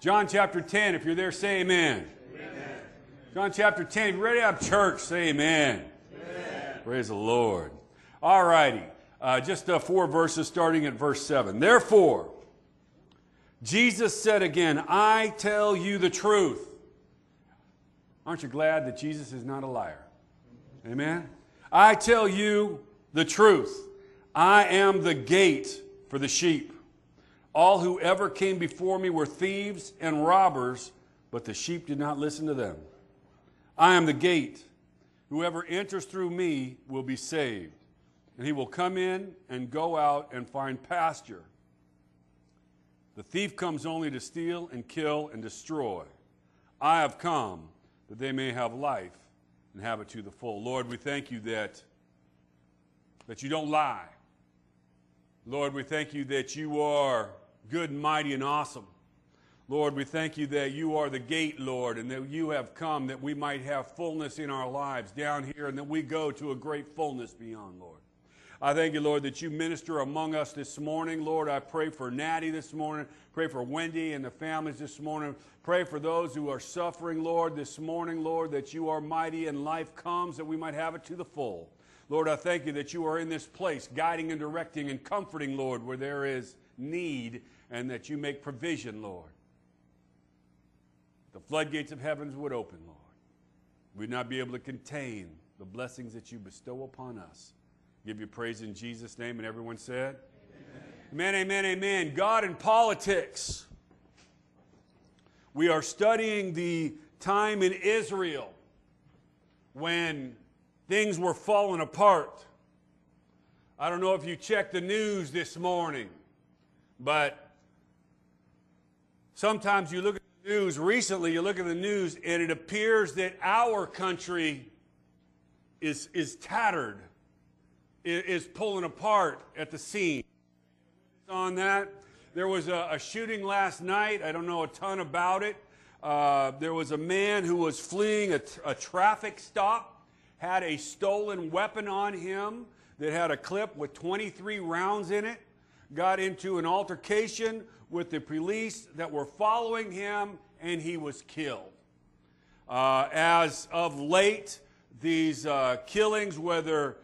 John chapter 10, if you're there, say amen. Amen. John chapter 10, if you're ready to have church, say amen. Amen. Praise the Lord. All righty. Just 4 verses starting at verse 7. Therefore, Jesus said again, I tell you the truth. Aren't you glad that Jesus is not a liar? Amen? I tell you the truth. I am the gate for the sheep. All who ever came before me were thieves and robbers, but the sheep did not listen to them. I am the gate. Whoever enters through me will be saved, and he will come in and go out and find pasture. The thief comes only to steal and kill and destroy. I have come that they may have life and have it to the full. Lord, we thank you that you don't lie. Lord, we thank you that you are good and mighty and awesome. Lord, we thank you that you are the gate, Lord, and that you have come that we might have fullness in our lives down here and that we go to a great fullness beyond, Lord. I thank you, Lord, that you minister among us this morning. Lord, I pray for Natty this morning. Pray for Wendy and the families this morning. Pray for those who are suffering, Lord, this morning, Lord, that you are mighty and life comes that we might have it to the full. Lord, I thank you that you are in this place, guiding and directing and comforting, Lord, where there is need, and that you make provision, Lord. The floodgates of heavens would open, Lord. We'd not be able to contain the blessings that you bestow upon us. Give you praise in Jesus' name, and everyone said, amen, amen, amen. God in politics. We are studying the time in Israel when things were falling apart. I don't know if you checked the news this morning, but sometimes you look at the news, recently you look at the news, and it appears that our country is tattered, is pulling apart at the seams. On that, there was a shooting last night. I don't know a ton about it. There was a man who was fleeing a traffic stop, had a stolen weapon on him that had a clip with 23 rounds in it, got into an altercation with the police that were following him, and he was killed. As of late, these killings, whether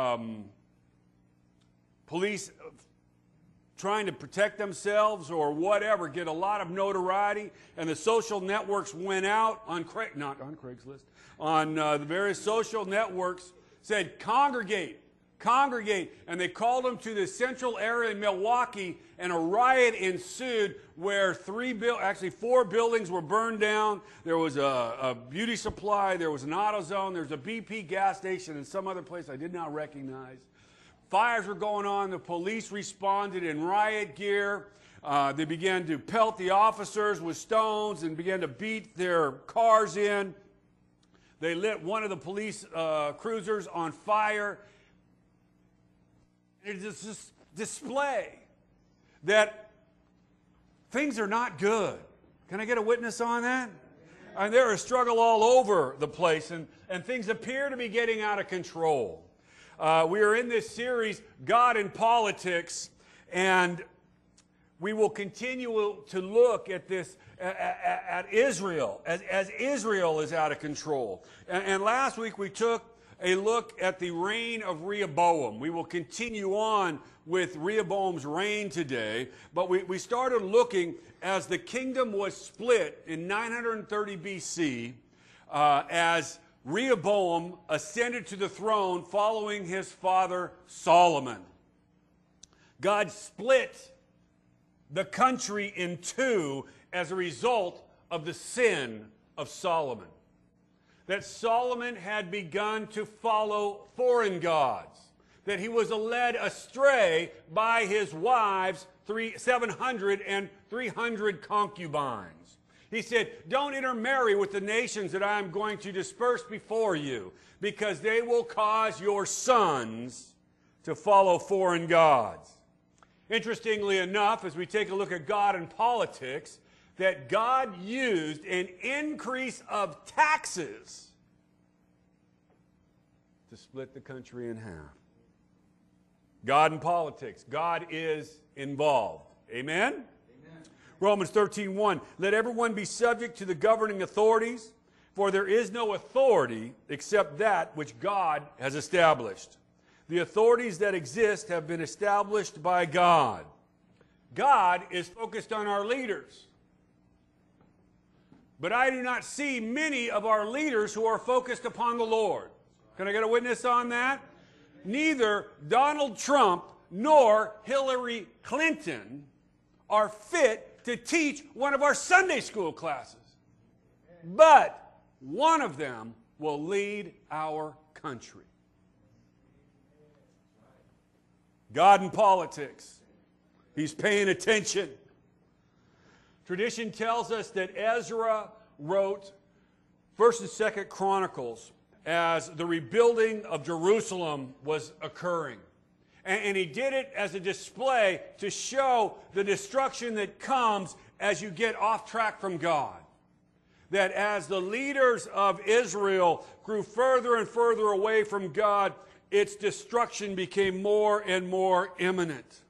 police trying to protect themselves or whatever, get a lot of notoriety, and the social networks went out on not on Craigslist, on the various social networks, said congregate, and they called them to the central area in Milwaukee, and a riot ensued where 4 buildings were burned down. There was a beauty supply, there was an AutoZone, there was a BP gas station, and some other place I did not recognize. Fires were going on. The police responded in riot gear. They began to pelt the officers with stones and began to beat their cars in. They lit one of the police cruisers on fire. It is this display that things are not good. Can I get a witness on that? And there is struggle all over the place, and things appear to be getting out of control. We are in this series, God in Politics, and we will continue to look at this, at Israel, as Israel is out of control. And last week we took a look at the reign of Rehoboam. We will continue on with Rehoboam's reign today, but we started looking as the kingdom was split in 930 BC as Rehoboam ascended to the throne following his father Solomon. God split the country in two as a result of the sin of Solomon. That Solomon had begun to follow foreign gods, that he was led astray by his wives, 700 and 300 concubines. He said, don't intermarry with the nations that I am going to disperse before you, because they will cause your sons to follow foreign gods. Interestingly enough, as we take a look at God and politics, that God used an increase of taxes to split the country in half. God and politics. God is involved. Amen? Romans 13:1, let everyone be subject to the governing authorities, for there is no authority except that which God has established. The authorities that exist have been established by God. God is focused on our leaders. But I do not see many of our leaders who are focused upon the Lord. Can I get a witness on that? Neither Donald Trump nor Hillary Clinton are fit to teach one of our Sunday school classes. But one of them will lead our country. God in politics. He's paying attention. Tradition tells us that Ezra wrote 1st and 2nd Chronicles as the rebuilding of Jerusalem was occurring. And he did it as a display to show the destruction that comes as you get off track from God. That as the leaders of Israel grew further and further away from God, its destruction became more and more imminent.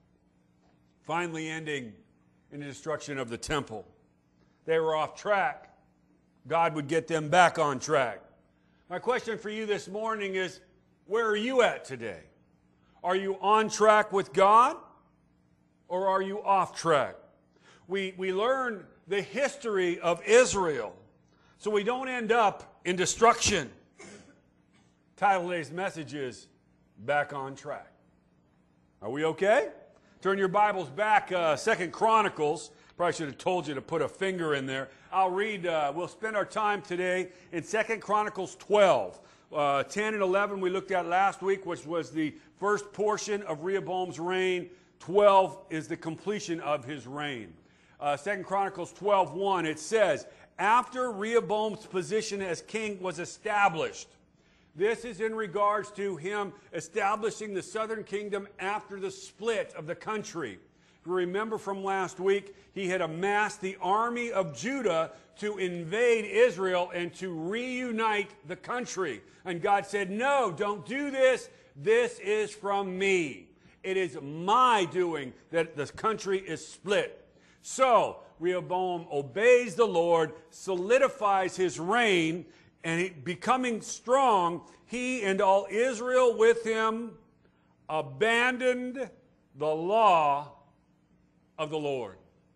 Finally ending in the destruction of the temple. They were off track. God would get them back on track. My question for you this morning is, where are you at today? Are you on track with God, or are you off track? We learn the history of Israel so we don't end up in destruction. Title of today's message is Back on Track. Are we okay? Turn your Bibles back, 2nd Chronicles. Probably should have told you to put a finger in there. I'll read, we'll spend our time today in 2nd Chronicles 12. 10 and 11 we looked at last week, which was the first portion of Rehoboam's reign. 12 is the completion of his reign. 2nd Chronicles 12:1, it says, after Rehoboam's position as king was established. This is in regards to him establishing the southern kingdom after the split of the country. If you remember from last week, he had amassed the army of Judah to invade Israel and to reunite the country. And God said, no, don't do this. This is from me. It is my doing that the country is split. So Rehoboam obeys the Lord, solidifies his reign, and becoming strong, he and all Israel with him abandoned the law of the Lord.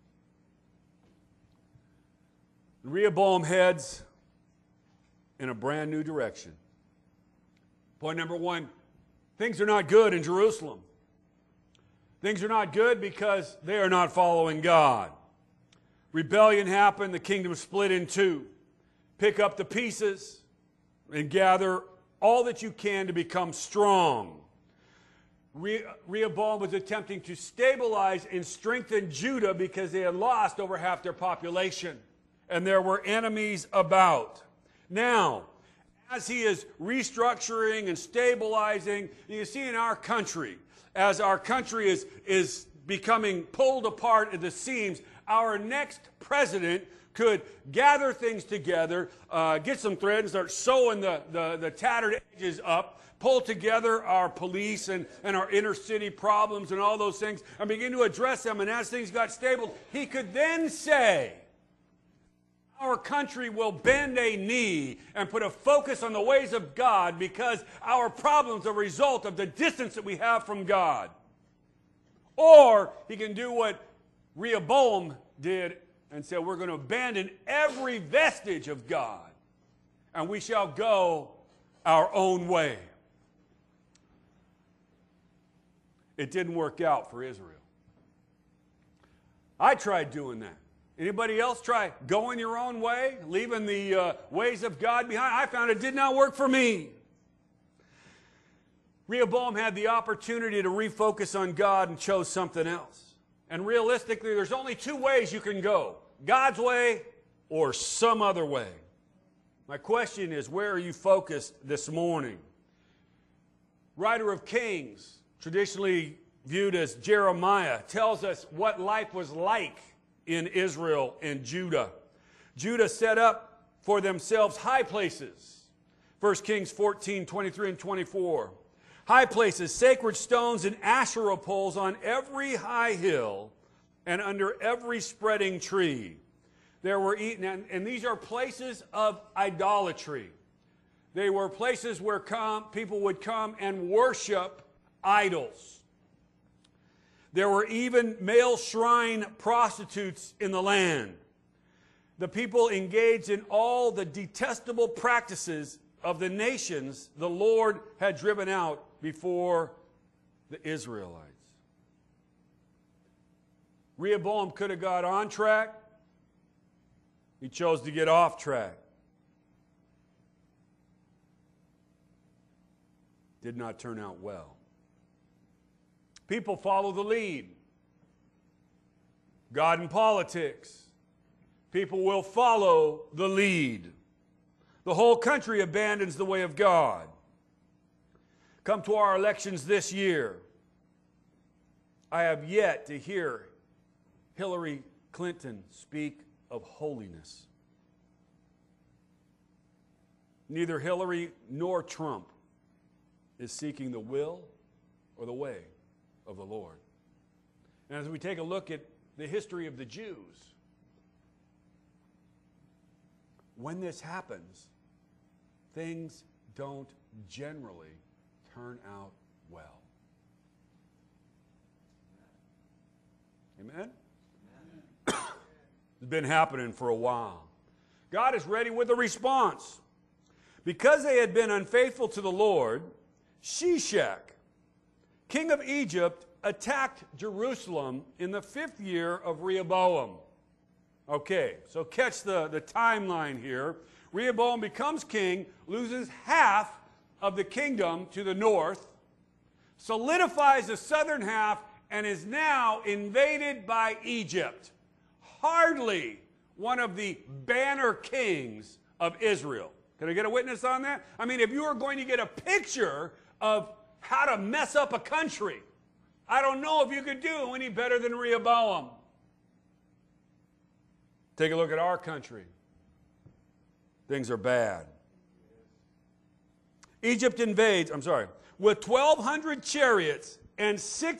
Rehoboam heads in a brand new direction. Point number one, things are not good in Jerusalem. Things are not good because they are not following God. Rebellion happened, the kingdom split in two. Pick up the pieces and gather all that you can to become strong. Rehoboam was attempting to stabilize and strengthen Judah because they had lost over half their population and there were enemies about. Now, as he is restructuring and stabilizing, you see in our country, as our country is becoming pulled apart at the seams, our next president could gather things together, get some thread and start sewing the tattered edges up, pull together our police and our inner city problems and all those things and begin to address them. And as things got stable, he could then say, our country will bend a knee and put a focus on the ways of God because our problems are a result of the distance that we have from God. Or he can do what Rehoboam did and said, we're going to abandon every vestige of God, and we shall go our own way. It didn't work out for Israel. I tried doing that. Anybody else try going your own way, leaving the ways of God behind? I found it did not work for me. Rehoboam had the opportunity to refocus on God and chose something else. And realistically, there's only two ways you can go. God's way or some other way. My question is, where are you focused this morning? Writer of Kings, traditionally viewed as Jeremiah, tells us what life was like in Israel and Judah. Judah set up for themselves high places. 1 Kings 14, 23 and 24. High places, sacred stones, and Asherah poles on every high hill and under every spreading tree. There were and these are places of idolatry. They were places where people would come and worship idols. There were even male shrine prostitutes in the land. The people engaged in all the detestable practices of the nations the Lord had driven out before the Israelites. Rehoboam could have got on track. He chose to get off track. Did not turn out well. People follow the lead. God in politics. People will follow the lead. The whole country abandons the way of God. Come to our elections this year. I have yet to hear Hillary Clinton speak of holiness. Neither Hillary nor Trump is seeking the will or the way of the Lord. And as we take a look at the history of the Jews, when this happens, things don't generally turn out well. Amen? It's been happening for a while. God is ready with a response. Because they had been unfaithful to the Lord, Shishak, king of Egypt, attacked Jerusalem in the 5th year of Rehoboam. Okay, so catch the timeline here. Rehoboam becomes king, loses half of the kingdom to the north, solidifies the southern half, and is now invaded by Egypt. Hardly one of the banner kings of Israel. Can I get a witness on that? I mean, if you were going to get a picture of how to mess up a country, I don't know if you could do any better than Rehoboam. Take a look at our country. Things are bad. Egypt invades, with 1,200 chariots and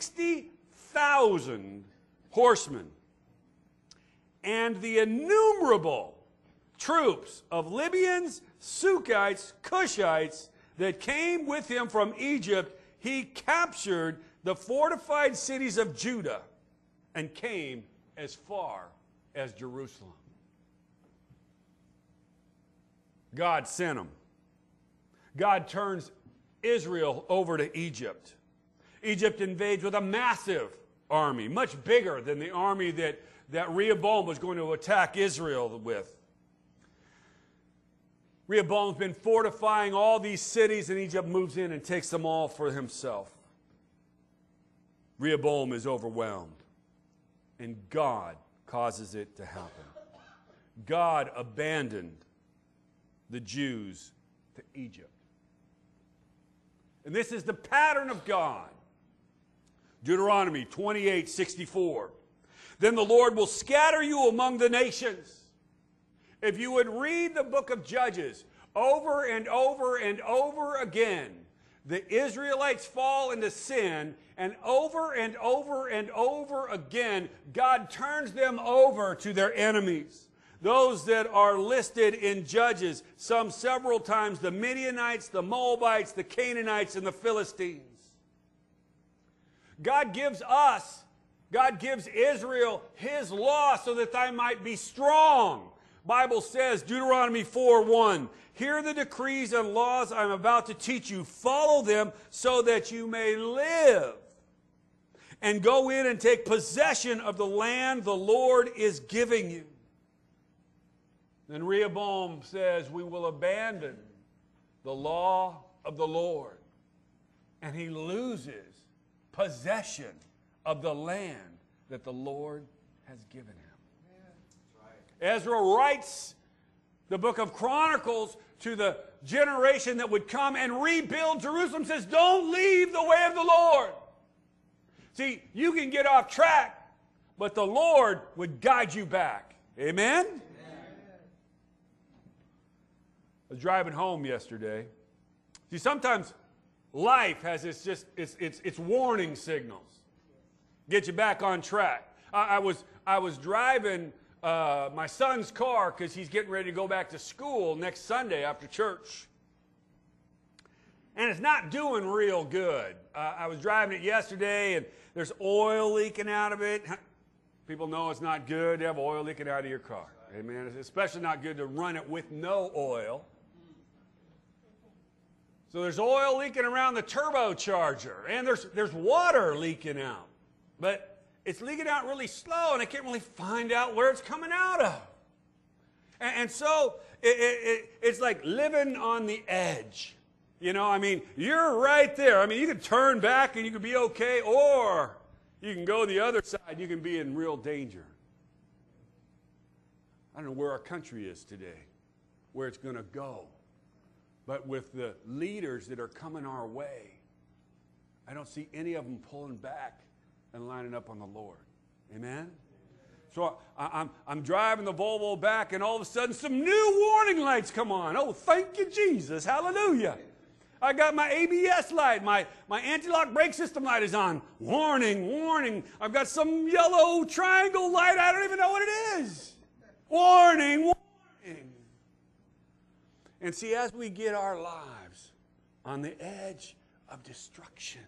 60,000 horsemen, and the innumerable troops of Libyans, Sukkites, Cushites that came with him from Egypt, he captured the fortified cities of Judah and came as far as Jerusalem. God sent him. God turns Israel over to Egypt. Egypt invades with a massive army, much bigger than the army that Rehoboam was going to attack Israel with. Rehoboam's been fortifying all these cities, and Egypt moves in and takes them all for himself. Rehoboam is overwhelmed, and God causes it to happen. God abandoned the Jews to Egypt. And this is the pattern of God. Deuteronomy 28:64. Then the Lord will scatter you among the nations. If you would read the book of Judges over and over and over again, the Israelites fall into sin, and over and over and over again, God turns them over to their enemies. Those that are listed in Judges, some several times, the Midianites, the Moabites, the Canaanites, and the Philistines. God gives Israel his law so that they might be strong. Bible says, Deuteronomy 4:1, hear the decrees and laws I am about to teach you. Follow them so that you may live and go in and take possession of the land the Lord is giving you. Then Rehoboam says, we will abandon the law of the Lord. And he loses possession of the land that the Lord has given him. Ezra writes the book of Chronicles to the generation that would come and rebuild Jerusalem, says, don't leave the way of the Lord. See, you can get off track, but the Lord would guide you back. Amen? Amen. I was driving home yesterday. See, sometimes life has its warning signals. Get you back on track. I was driving my son's car because he's getting ready to go back to school next Sunday after church. And it's not doing real good. I was driving it yesterday, and there's oil leaking out of it. People know it's not good to have oil leaking out of your car. Amen. It's especially not good to run it with no oil. So there's oil leaking around the turbocharger, and there's water leaking out. But it's leaking out really slow, and I can't really find out where it's coming out of. And so it's like living on the edge. You know, I mean, you're right there. I mean, you can turn back and you can be okay, or you can go the other side. You can be in real danger. I don't know where our country is today, where it's going to go. But with the leaders that are coming our way, I don't see any of them pulling back and lining up on the Lord. Amen? So I'm driving the Volvo back, and all of a sudden some new warning lights come on. Oh, thank you, Jesus. Hallelujah. I got my ABS light. My anti-lock brake system light is on. Warning, warning. I've got some yellow triangle light. I don't even know what it is. Warning, warning. And see, as we get our lives on the edge of destruction,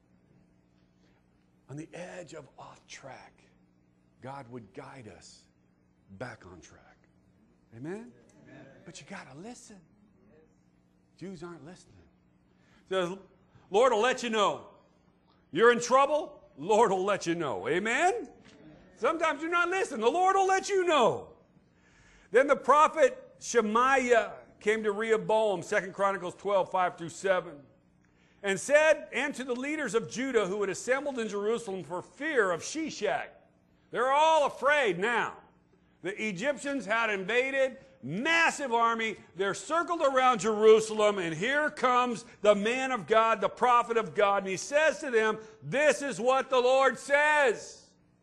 on the edge of off track, God would guide us back on track. Amen? Amen. But you got to listen. Jews aren't listening. So, Lord will let you know. You're in trouble, Lord will let you know. Amen? Sometimes you're not listening. The Lord will let you know. Then the prophet Shemaiah came to Rehoboam, 2 Chronicles 12, 5 through 7, and said, and to the leaders of Judah who had assembled in Jerusalem for fear of Shishak. They're all afraid now. The Egyptians had invaded, massive army. They're circled around Jerusalem, and here comes the man of God, the prophet of God, and he says to them, this is what the Lord says.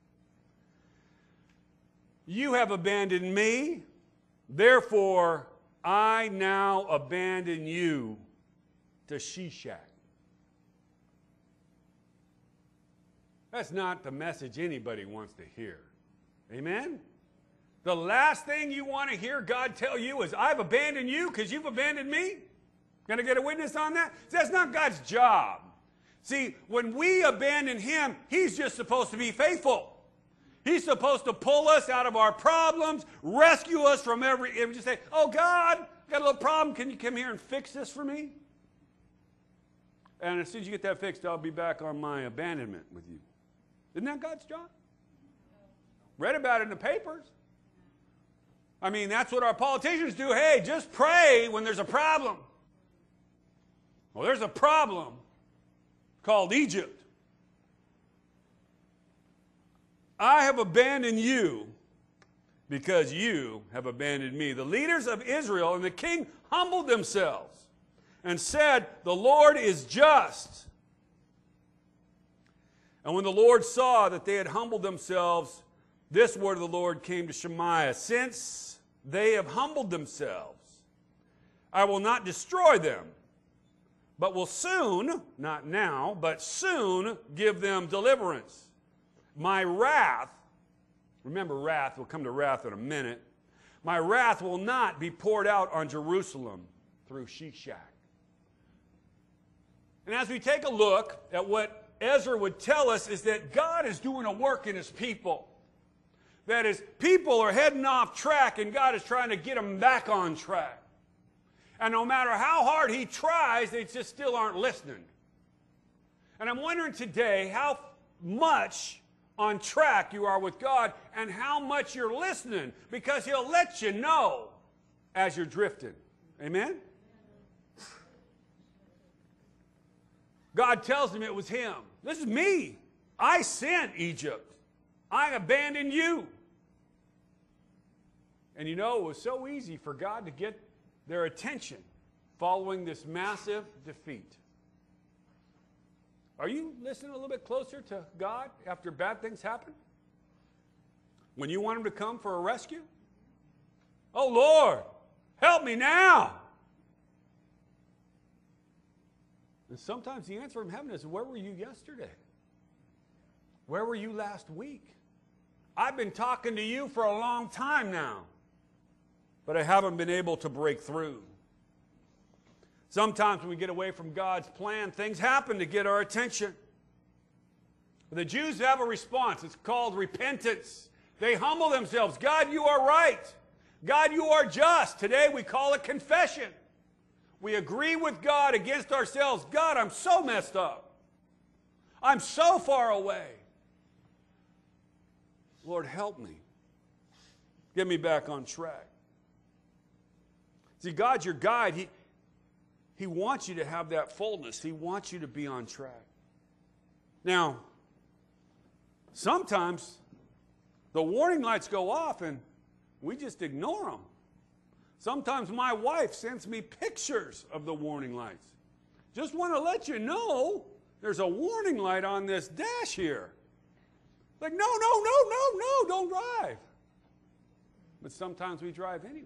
You have abandoned me, therefore I now abandon you to Shishak. That's not the message anybody wants to hear. Amen? The last thing you want to hear God tell you is, I've abandoned you because you've abandoned me? Going to get a witness on that? See, that's not God's job. See, when we abandon Him, He's just supposed to be faithful. He's supposed to pull us out of our problems, rescue us from and just say, oh God, I've got a little problem. Can you come here and fix this for me? And as soon as you get that fixed, I'll be back on my abandonment with you. Isn't that God's job? Read about it in the papers. I mean, that's what our politicians do. Hey, just pray when there's a problem. Well, there's a problem called Egypt. I have abandoned you because you have abandoned me. The leaders of Israel and the king humbled themselves and said, the Lord is just. And when the Lord saw that they had humbled themselves, this word of the Lord came to Shemaiah. Since they have humbled themselves, I will not destroy them, but will soon, not now, but soon give them deliverance. My wrath, remember wrath, we'll come to wrath in a minute. My wrath will not be poured out on Jerusalem through Shishak. And as we take a look at what Ezra would tell us, is that God is doing a work in His people. That is, people are heading off track and God is trying to get them back on track. And no matter how hard He tries, they just still aren't listening. And I'm wondering today how much on track you are with God and how much you're listening, because He'll let you know as you're drifting. Amen? God tells them it was Him. This is me. I sent Egypt. I abandoned you. And you know, it was so easy for God to get their attention following this massive defeat. Are you listening a little bit closer to God after bad things happen? When you want Him to come for a rescue? Oh, Lord, help me now. And sometimes the answer from heaven is, where were you yesterday? Where were you last week? I've been talking to you for a long time now, but I haven't been able to break through. Sometimes when we get away from God's plan, things happen to get our attention. The Jews have a response. It's called repentance. They humble themselves. God, you are right. God, you are just. Today we call it confession. We agree with God against ourselves. God, I'm so messed up. I'm so far away. Lord, help me. Get me back on track. See, God's your guide. He wants you to have that fullness. He wants you to be on track. Now, sometimes the warning lights go off and we just ignore them. Sometimes my wife sends me pictures of the warning lights. Just want to let you know there's a warning light on this dash here. Like, no, don't drive. But sometimes we drive anyway.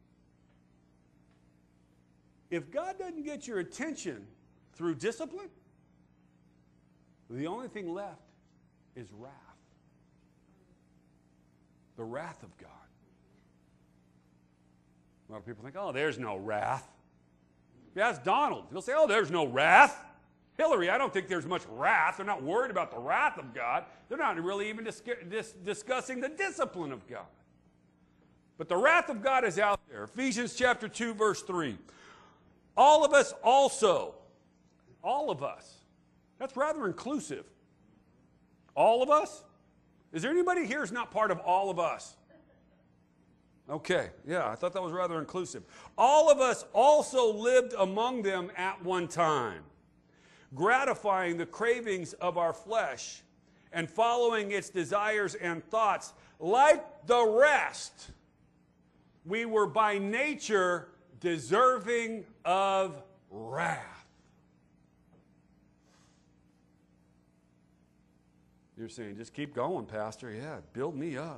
If God doesn't get your attention through discipline, the only thing left is wrath. The wrath of God. A lot of people think, oh, there's no wrath. If you ask Donald, he'll say, oh, there's no wrath. Hillary, I don't think there's much wrath. They're not worried about the wrath of God. They're not really even discussing the discipline of God. But the wrath of God is out there. Ephesians chapter 2, verse 3. All of us also. All of us. That's rather inclusive. All of us? Is there anybody here who's not part of all of us? Okay, yeah, I thought that was rather inclusive. All of us also lived among them at one time, gratifying the cravings of our flesh and following its desires and thoughts. Like the rest, we were by nature deserving of wrath. You're saying, just keep going, Pastor. Yeah, build me up.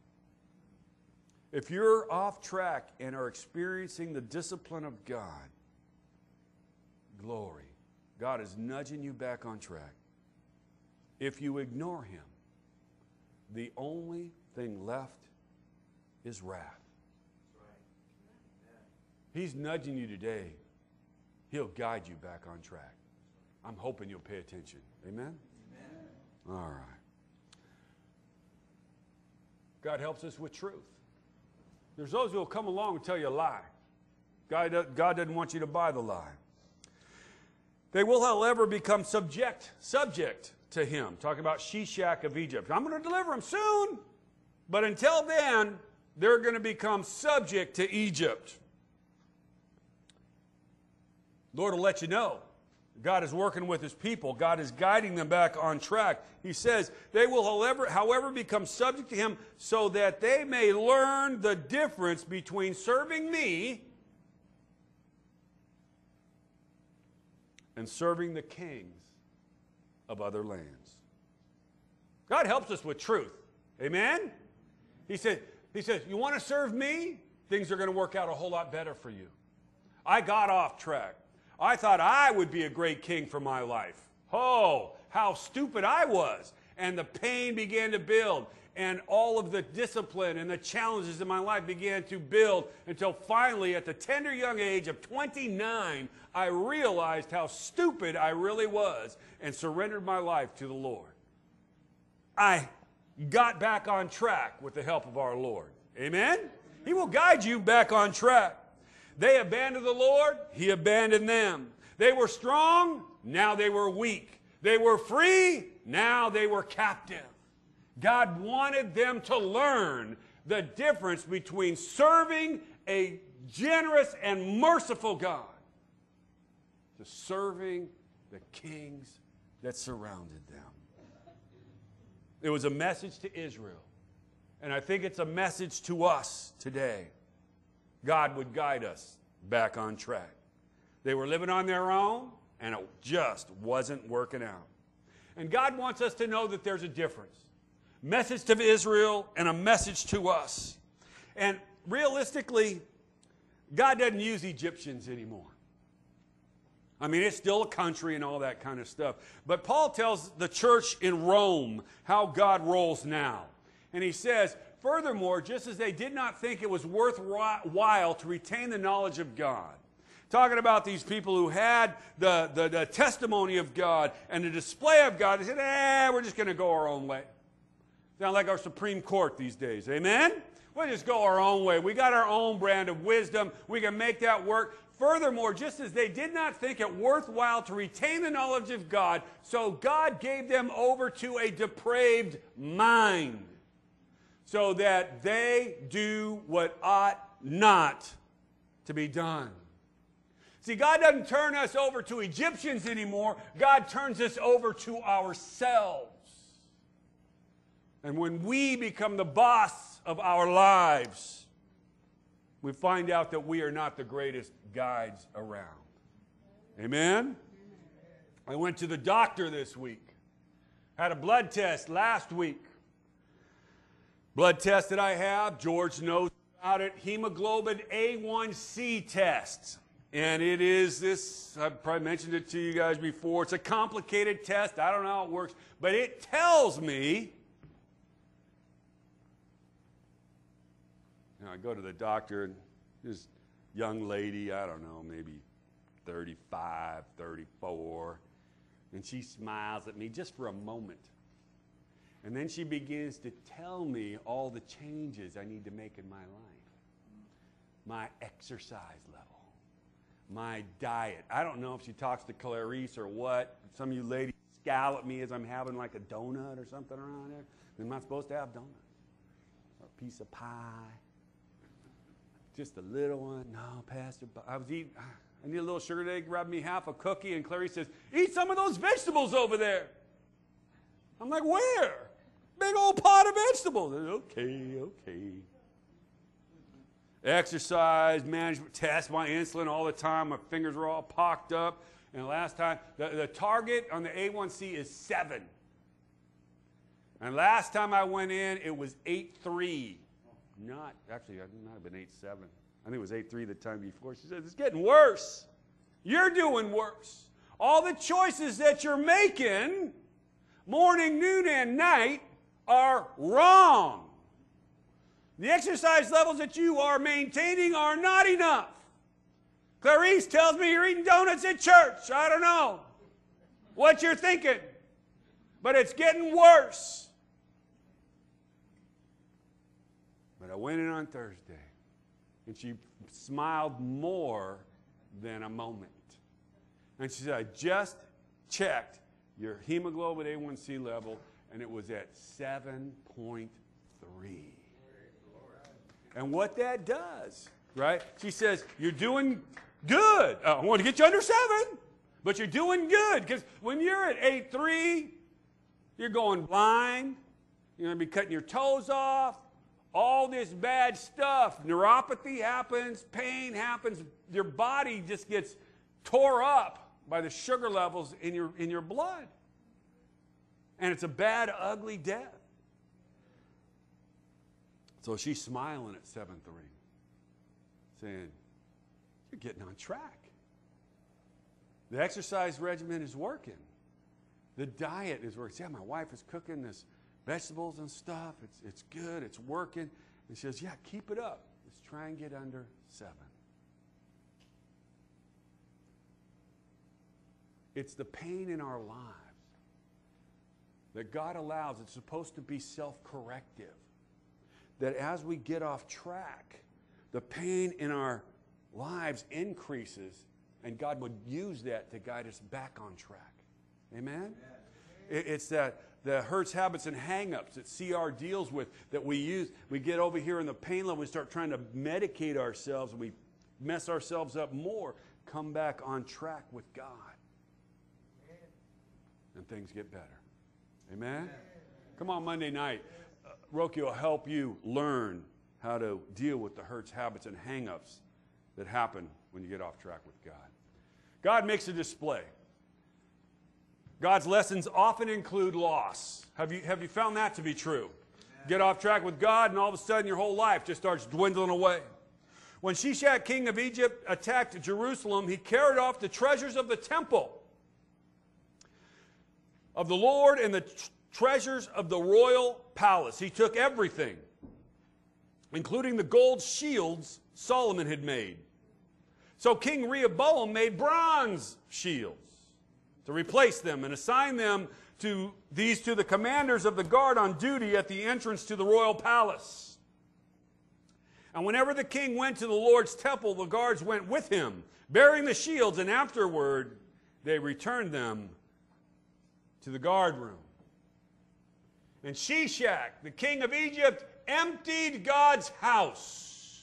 If you're off track and are experiencing the discipline of God, glory. God is nudging you back on track. If you ignore Him, the only thing left is wrath. He's nudging you today. He'll guide you back on track. I'm hoping you'll pay attention. Amen? All right. God helps us with truth. There's those who will come along and tell you a lie. God doesn't want you to buy the lie. They will, however, become subject to him. Talking about Shishak of Egypt. I'm going to deliver them soon. But until then, they're going to become subject to Egypt. Lord will let you know. God is working with His people. God is guiding them back on track. He says, they will, however, become subject to Him so that they may learn the difference between serving me and serving the kings of other lands. God helps us with truth. Amen? He says, you want to serve me? Things are going to work out a whole lot better for you. I got off track. I thought I would be a great king for my life. Oh, how stupid I was. And the pain began to build. And all of the discipline and the challenges in my life began to build until finally, at the tender young age of 29, I realized how stupid I really was and surrendered my life to the Lord. I got back on track with the help of our Lord. Amen? He will guide you back on track. They abandoned the Lord, He abandoned them. They were strong, now they were weak. They were free, now they were captive. God wanted them to learn the difference between serving a generous and merciful God to serving the kings that surrounded them. It was a message to Israel, and I think it's a message to us today. God would guide us back on track. They were living on their own, and it just wasn't working out. And God wants us to know that there's a difference. Message to Israel and a message to us. And realistically, God doesn't use Egyptians anymore. I mean, it's still a country and all that kind of stuff. But Paul tells the church in Rome how God rolls now. And he says, furthermore, just as they did not think it was worthwhile to retain the knowledge of God. Talking about these people who had the testimony of God and the display of God. They said, we're just going to go our own way. Sound like our Supreme Court these days. Amen? We'll just go our own way. We got our own brand of wisdom. We can make that work. Furthermore, just as they did not think it worthwhile to retain the knowledge of God, so God gave them over to a depraved mind, so that they do what ought not to be done. See, God doesn't turn us over to Egyptians anymore. God turns us over to ourselves. And when we become the boss of our lives, we find out that we are not the greatest guides around. Amen? I went to the doctor this week. Had a blood test last week. Blood test that I have, George knows about it, hemoglobin A1C test. And it is this, I've probably mentioned it to you guys before, it's a complicated test, I don't know how it works, but it tells me, I go to the doctor, and this young lady, I don't know, maybe 35, 34, and she smiles at me just for a moment. And then she begins to tell me all the changes I need to make in my life. My exercise level. My diet. I don't know if she talks to Clarice or what. Some of you ladies scowl at me as I'm having like a donut or something around there. I'm not supposed to have donuts. Or a piece of pie. Just a little one. No, Pastor, I need a little sugar today. Grab me half a cookie. And Clarice says, eat some of those vegetables over there. I'm like, where? Big old pot of vegetables. Okay. Exercise, management, test my insulin all the time. My fingers were all pocked up. And last time, the target on the A1C is 7. And last time I went in, it was 8.3. Not, actually, it might have been 8.7. I think it was 8.3 the time before. She said, it's getting worse. You're doing worse. All the choices that you're making, morning, noon, and night, are wrong. The exercise levels that you are maintaining are not enough. Clarice tells me you're eating donuts at church. I don't know what you're thinking, but it's getting worse. But I went in on Thursday, and she smiled more than a moment. And she said, I just checked your hemoglobin A1C level, and it was at 7.3. And what that does, right? She says, you're doing good. I want to get you under 7, but you're doing good. Because when you're at 8.3, you're going blind. You're going to be cutting your toes off. All this bad stuff. Neuropathy happens. Pain happens. Your body just gets tore up by the sugar levels in your blood. And it's a bad, ugly death. So she's smiling at 7.3, saying, you're getting on track. The exercise regimen is working. The diet is working. Yeah, my wife is cooking this vegetables and stuff. It's good. It's working. And she says, yeah, keep it up. Let's try and get under 7. It's the pain in our lives that God allows. It's supposed to be self-corrective. That as we get off track, the pain in our lives increases, and God would use that to guide us back on track. Amen? It's that the hurts, habits, and hang-ups that CR deals with that we use. We get over here in the pain level, we start trying to medicate ourselves, and we mess ourselves up more. Come back on track with God. And things get better. Amen? Come on Monday night. Roki will help you learn how to deal with the hurts, habits, and hang-ups that happen when you get off track with God. God makes a display. God's lessons often include loss. Have you found that to be true? Get off track with God, and all of a sudden your whole life just starts dwindling away. When Shishak, king of Egypt, attacked Jerusalem, he carried off the treasures of the temple of the Lord and the treasures of the royal palace. He took everything, including the gold shields Solomon had made. So King Rehoboam made bronze shields to replace them and assign them to the commanders of the guard on duty at the entrance to the royal palace. And whenever the king went to the Lord's temple, the guards went with him, bearing the shields, and afterward they returned them to the guard room. And Shishak, the king of Egypt, emptied God's house.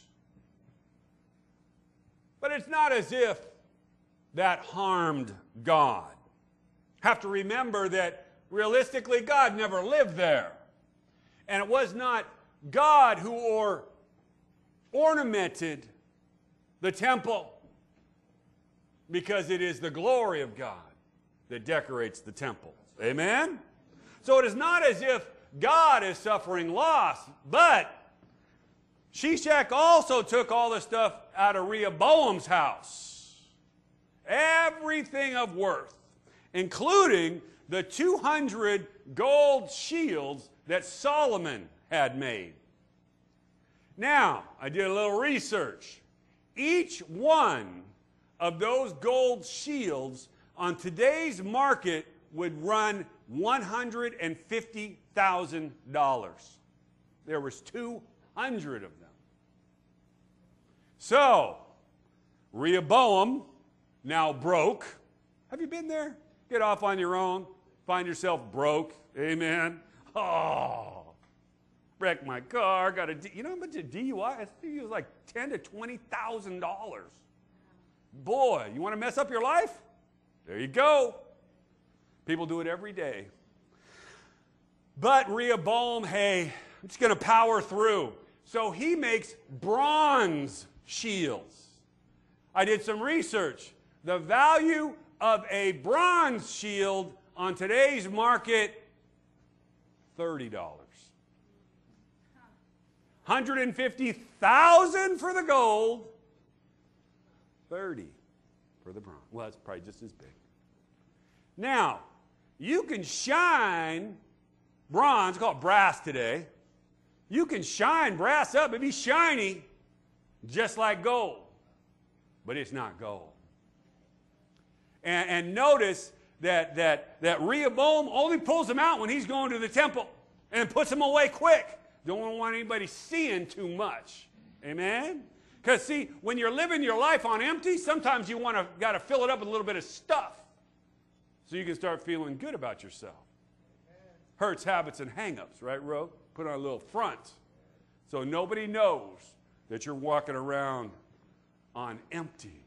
But it's not as if that harmed God. Have to remember that realistically God never lived there. And it was not God who ornamented the temple, because it is the glory of God that decorates the temple. Amen? So it is not as if God is suffering loss, but Shishak also took all the stuff out of Rehoboam's house. Everything of worth, including the 200 gold shields that Solomon had made. Now, I did a little research. Each one of those gold shields on today's market would run $150,000. There was 200 of them. So, Rehoboam, now broke. Have you been there? Get off on your own. Find yourself broke. Amen. Oh, wrecked my car. Got a, you know how much a DUI? I think it was like $10,000 to $20,000. Boy, you want to mess up your life? There you go. People do it every day. But Rehoboam, hey, I'm just going to power through. So he makes bronze shields. I did some research. The value of a bronze shield on today's market, $30. $150,000 for the gold, $30 for the bronze. Well, it's probably just as big. Now, you can shine bronze, call it brass today. You can shine brass up. It'd be shiny, just like gold. But it's not gold. And notice that Rehoboam only pulls them out when he's going to the temple and puts them away quick. Don't want anybody seeing too much. Amen? Because see, when you're living your life on empty, sometimes you got to fill it up with a little bit of stuff so you can start feeling good about yourself. Hurts, habits, and hang-ups, right, Ro? Put on a little front so nobody knows that you're walking around on empty.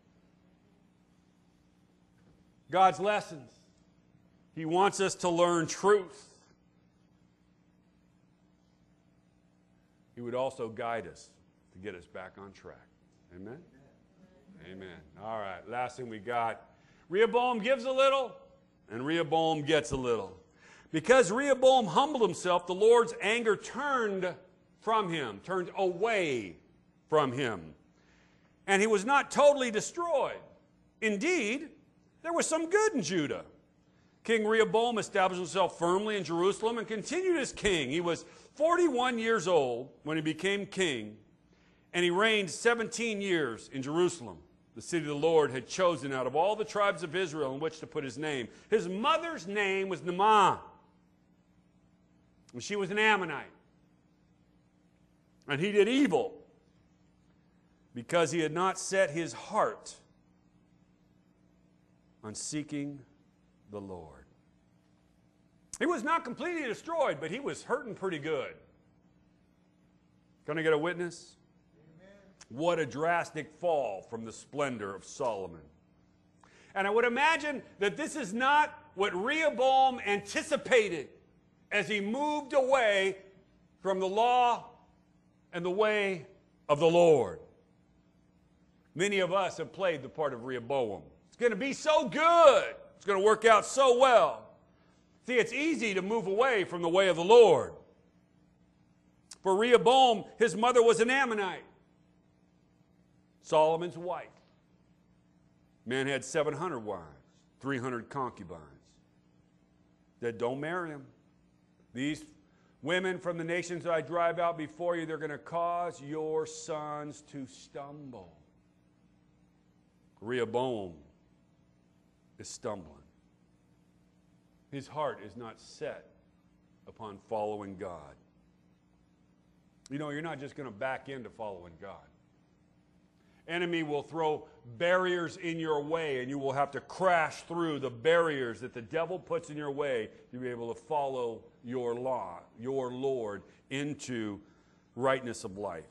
God's lessons. He wants us to learn truth. He would also guide us to get us back on track. Amen? Amen. All right, last thing we got. Rehoboam gives a little, and Rehoboam gets a little. Because Rehoboam humbled himself, the Lord's anger turned from him, turned away from him. And he was not totally destroyed. Indeed, there was some good in Judah. King Rehoboam established himself firmly in Jerusalem and continued as king. He was 41 years old when he became king, and he reigned 17 years in Jerusalem, the city the Lord had chosen out of all the tribes of Israel in which to put his name. His mother's name was Naamah, and she was an Ammonite. And he did evil because he had not set his heart on seeking the Lord. He was not completely destroyed, but he was hurting pretty good. Can I get a witness? Amen. What a drastic fall from the splendor of Solomon. And I would imagine that this is not what Rehoboam anticipated as he moved away from the law and the way of the Lord. Many of us have played the part of Rehoboam. It's going to be so good. It's going to work out so well. See, it's easy to move away from the way of the Lord. For Rehoboam, his mother was an Ammonite, Solomon's wife. Man had 700 wives, 300 concubines. Said, don't marry him. These women from the nations that I drive out before you, they're going to cause your sons to stumble. Rehoboam is stumbling. His heart is not set upon following God. You know, you're not just going to back into following God. Enemy will throw barriers in your way, and you will have to crash through the barriers that the devil puts in your way to be able to follow your law, your Lord, into rightness of life.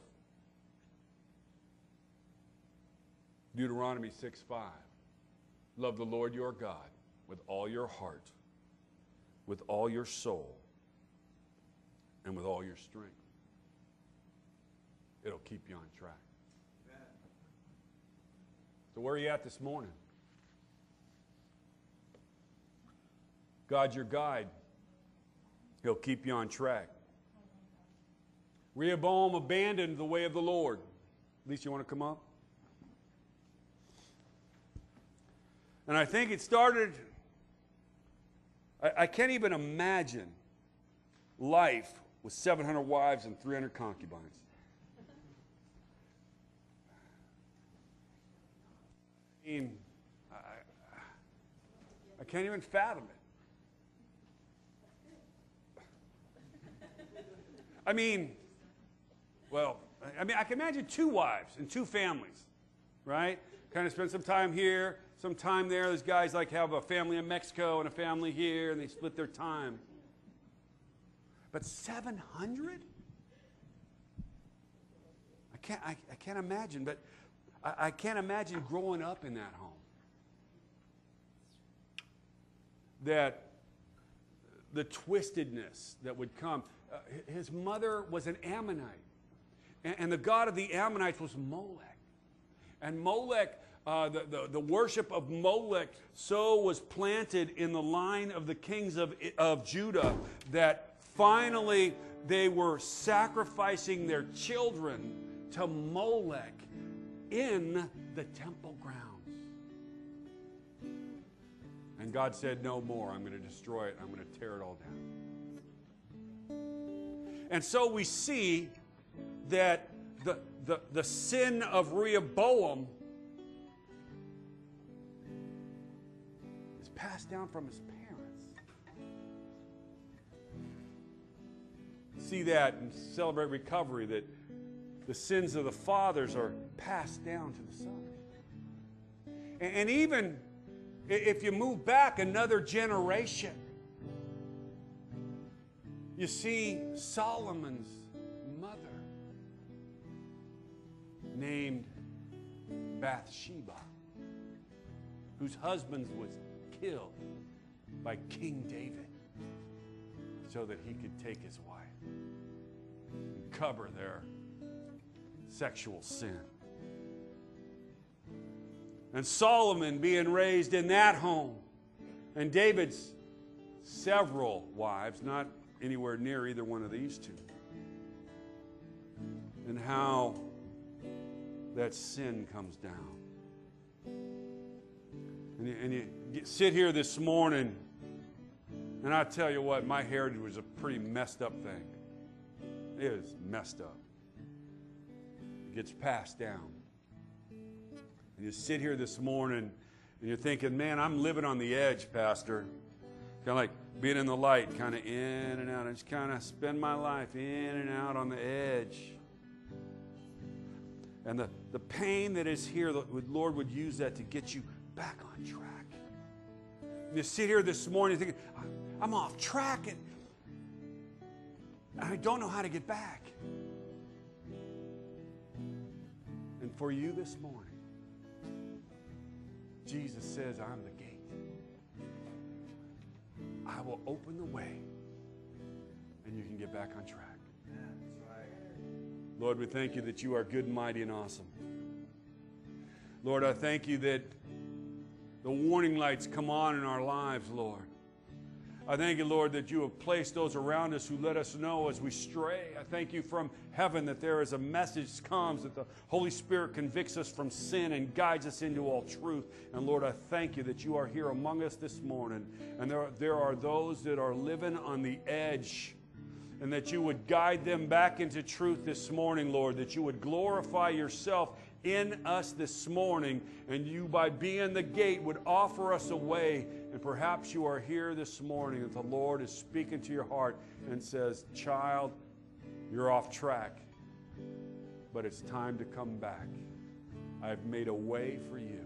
Deuteronomy 6:5. Love the Lord your God with all your heart, with all your soul, and with all your strength. It'll keep you on track. So where are you at this morning? God's your guide. He'll keep you on track. Rehoboam abandoned the way of the Lord. At least you want to come up? And I think it started, I can't even imagine life with 700 wives and 300 concubines. I mean, I can't even fathom it. I mean, I can imagine 2 wives and 2 families, right? Kind of spend some time here, some time there. Those guys like have a family in Mexico and a family here, and they split their time. But 700? I can't imagine, but I can't imagine growing up in that home. That the twistedness that would come. His mother was an Ammonite. And the god of the Ammonites was Molech. And Molech, the worship of Molech so was planted in the line of the kings of Judah that finally they were sacrificing their children to Molech in the temple grounds. And God said, no more. I'm going to destroy it. I'm going to tear it all down. And so we see that the sin of Rehoboam is passed down from his parents. See that and Celebrate Recovery, that the sins of the fathers are passed down to the sons. And even if you move back another generation, you see Solomon's mother named Bathsheba, whose husband was killed by King David so that he could take his wife and cover their sexual sin. And Solomon being raised in that home, and David's several wives, not anywhere near either one of these 2, and how that sin comes down. And you sit here this morning, and I tell you what, my heritage was a pretty messed up thing. It is messed up. It gets passed down. And you sit here this morning, and you're thinking, man, I'm living on the edge, Pastor. Kind of like being in the light, kind of in and out. I just kind of spend my life in and out on the edge. And the pain that is here, the Lord would use that to get you back on track. And you sit here this morning thinking, I'm off track, and I don't know how to get back. And for you this morning, Jesus says, I'm the gate. I will open the way, and you can get back on track. Lord, we thank you that you are good, mighty, and awesome. Lord, I thank you that the warning lights come on in our lives, Lord. I thank you, Lord, that you have placed those around us who let us know as we stray. I thank you from heaven that there is a message that comes, that the Holy Spirit convicts us from sin and guides us into all truth. And Lord, I thank you that you are here among us this morning. And there are those that are living on the edge, and that you would guide them back into truth this morning, Lord, that you would glorify yourself in us this morning, and you, by being the gate, would offer us a way. And perhaps you are here this morning that the Lord is speaking to your heart and says, child, you're off track, but it's time to come back. I've made a way for you.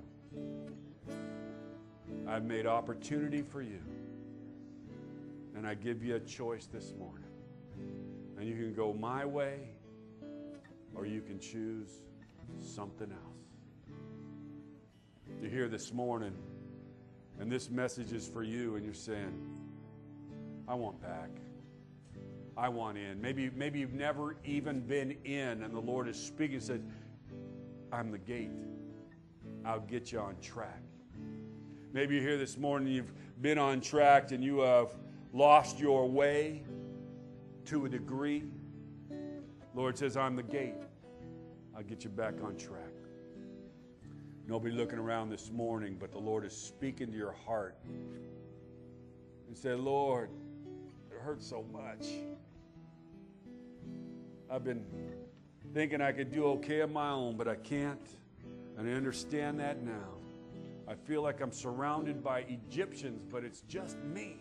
I've made opportunity for you. And I give you a choice this morning. And you can go my way, or you can choose something else. You're here this morning, and this message is for you, and you're saying, I want back. I want in. Maybe you've never even been in, and the Lord is speaking and says, I'm the gate. I'll get you on track. Maybe you're here this morning, you've been on track, and you have lost your way to a degree. Lord says, I'm the gate. I'll get you back on track. Nobody looking around this morning, but the Lord is speaking to your heart and said, Lord, it hurts so much. I've been thinking I could do okay on my own, but I can't. And I understand that now. I feel like I'm surrounded by Egyptians, but it's just me.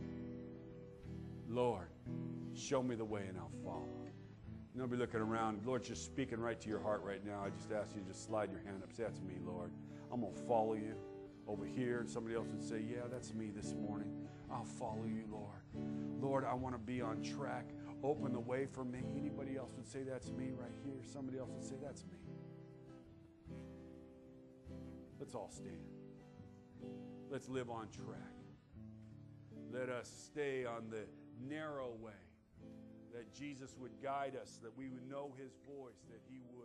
Lord, show me the way and I'll follow. Nobody looking around. Lord's just speaking right to your heart right now. I just ask you to just slide your hand up. Say, that's me, Lord. I'm going to follow you over here. Somebody else would say, yeah, that's me this morning. I'll follow you, Lord. Lord, I want to be on track. Open the way for me. Anybody else would say, that's me right here. Somebody else would say, that's me. Let's all stand. Let's live on track. Let us stay on the narrow way, that Jesus would guide us, that we would know his voice, that he would